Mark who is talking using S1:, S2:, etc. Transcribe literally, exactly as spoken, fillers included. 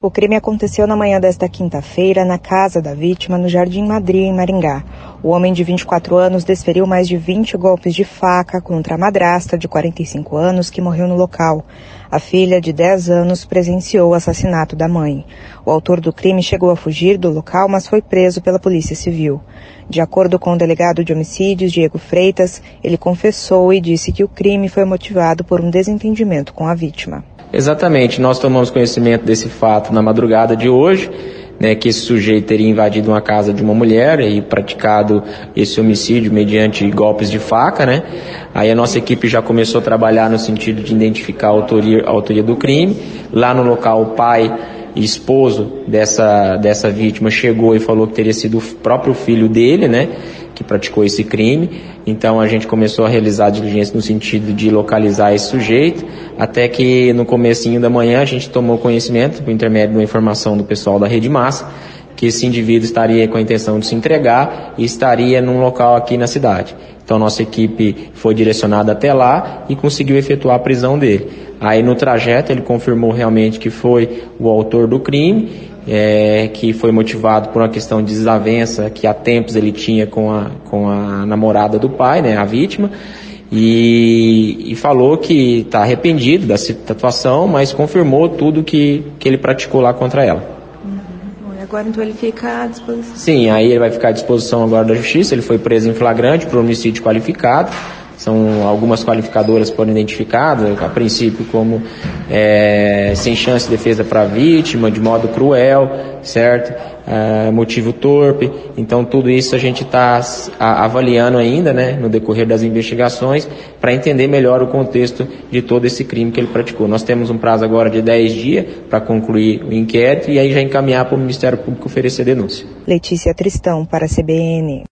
S1: O crime aconteceu na manhã desta quinta-feira na casa da vítima no Jardim Madri, em Maringá. O homem de vinte e quatro anos desferiu mais de vinte golpes de faca contra a madrasta de quarenta e cinco anos que morreu no local. A filha de dez anos presenciou o assassinato da mãe. O autor do crime chegou a fugir do local, mas foi preso pela Polícia Civil. De acordo com o delegado de homicídios, Diego Freitas, ele confessou e disse que o crime foi motivado por um desentendimento com a vítima.
S2: Exatamente, nós tomamos conhecimento desse fato na madrugada de hoje, né, que esse sujeito teria invadido uma casa de uma mulher e praticado esse homicídio mediante golpes de faca, né? Aí a nossa equipe já começou a trabalhar no sentido de identificar a autoria, a autoria do crime. Lá no local, o pai e esposo dessa, dessa vítima chegou e falou que teria sido o próprio filho dele, né, que praticou esse crime. Então a gente começou a realizar a diligência no sentido de localizar esse sujeito, até que no comecinho da manhã a gente tomou conhecimento, por intermédio de uma informação do pessoal da Rede Massa, que esse indivíduo estaria com a intenção de se entregar e estaria num local aqui na cidade. Então nossa equipe foi direcionada até lá e conseguiu efetuar a prisão dele. Aí no trajeto ele confirmou realmente que foi o autor do crime, É, que foi motivado por uma questão de desavença que há tempos ele tinha com a, com a namorada do pai, né, a vítima, e, e falou que está arrependido da situação, mas confirmou tudo que, que ele praticou lá contra ela.
S1: Uhum. Agora então ele fica à disposição?
S2: Sim, aí ele vai ficar à disposição agora da Justiça. Ele foi preso em flagrante por homicídio qualificado. São algumas qualificadoras foram identificadas, a princípio como é, sem chance de defesa para a vítima, de modo cruel, certo? É, motivo torpe. Então tudo isso a gente está avaliando ainda, né, no decorrer das investigações, para entender melhor o contexto de todo esse crime que ele praticou. Nós temos um prazo agora de dez dias para concluir o inquérito e aí já encaminhar para o Ministério Público oferecer denúncia.
S1: Letícia Tristão, para a C B N.